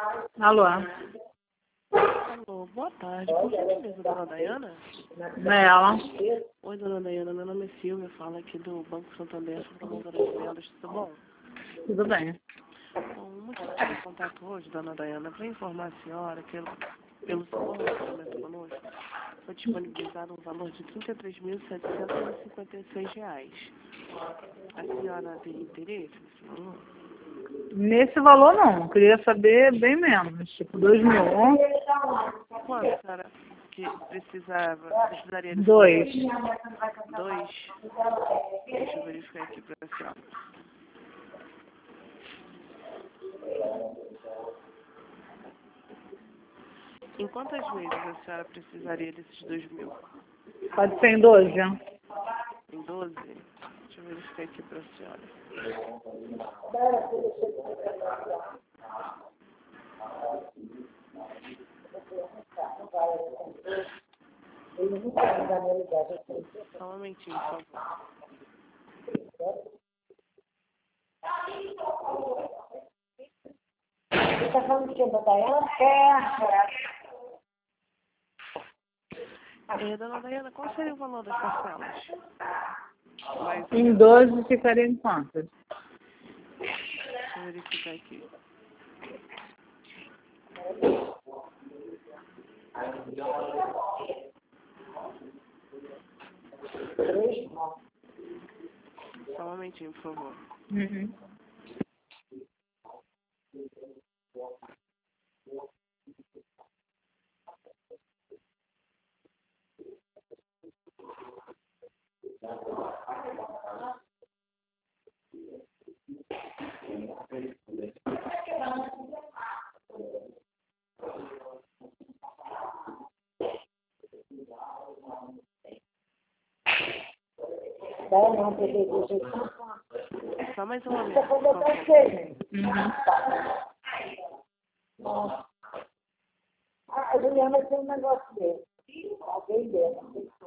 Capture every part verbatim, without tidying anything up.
Alô? Alô, boa tarde. Por gentileza, dona Dayana? É ela. Oi, dona Dayana. Meu nome é Silvia. Falo aqui do Banco Santander, sou promotora de vendas. Tudo bom? Tudo bem. Bom, o motivo do meu contato hoje, dona Dayana, é para informar a senhora que, pelo seu novo relacionamento conosco, foi disponibilizado um valor de trinta e três mil setecentos e cinquenta e seis reais. A senhora tem interesse nesse valor? Nesse valor não, eu queria saber bem menos, tipo dois mil. Quanto a senhora que precisava, precisaria desse Dois. valor? Dois? Deixa eu verificar aqui para a senhora. Em quantas vezes a senhora precisaria desses dois mil? Pode ser em doze. Em doze? Deixa eu verificar aqui para a senhora. Só um momentinho, por favor. Você está falando que da Dayana? É. É, dona Dayana, qual seria o valor das parcelas? Mais Em doze ficaria em quantas? Deixa eu verificar aqui. Só um momentinho, por favor. Uhum. Não, porque Só mais um momento, você por falou favor. para você. Uhum. A Juliana tem um negócio dele. Alguém dela.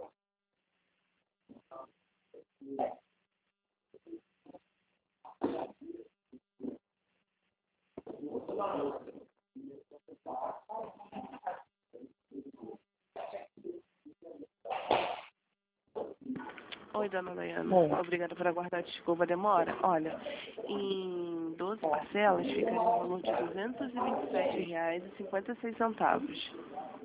Oi, dona Dayana. Oi. Obrigada por aguardar. Desculpa a demora. Olha, em doze parcelas ficaria um valor de duzentos e vinte e sete reais e cinquenta e seis centavos.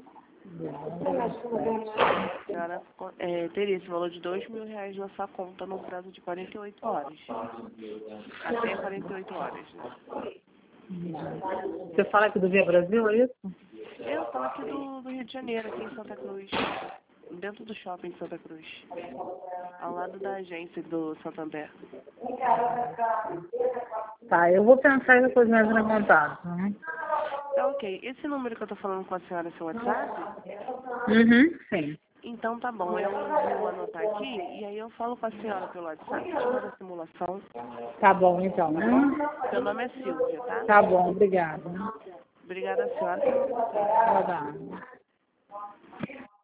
A senhora é, teria esse valor de dois mil reais na sua conta no prazo de quarenta e oito horas. Até quarenta e oito horas, né? Você fala aqui do Via Brasil, é isso? Eu estou aqui do, do Rio de Janeiro, aqui em Santa Cruz. Dentro do shopping de Santa Cruz. Ao lado da agência do Santander. Tá, eu vou pensar e depois mais em contato. Né? Tá ok. Esse número que eu tô falando com a senhora é seu WhatsApp? Uhum, sim. Então tá bom, eu vou anotar aqui e aí eu falo com a senhora pelo WhatsApp, te mando a simulação. Tá bom, então. Tá Né? bom? Meu nome é Silvia, tá? Tá bom, obrigada. Obrigada a senhora. Tá bom.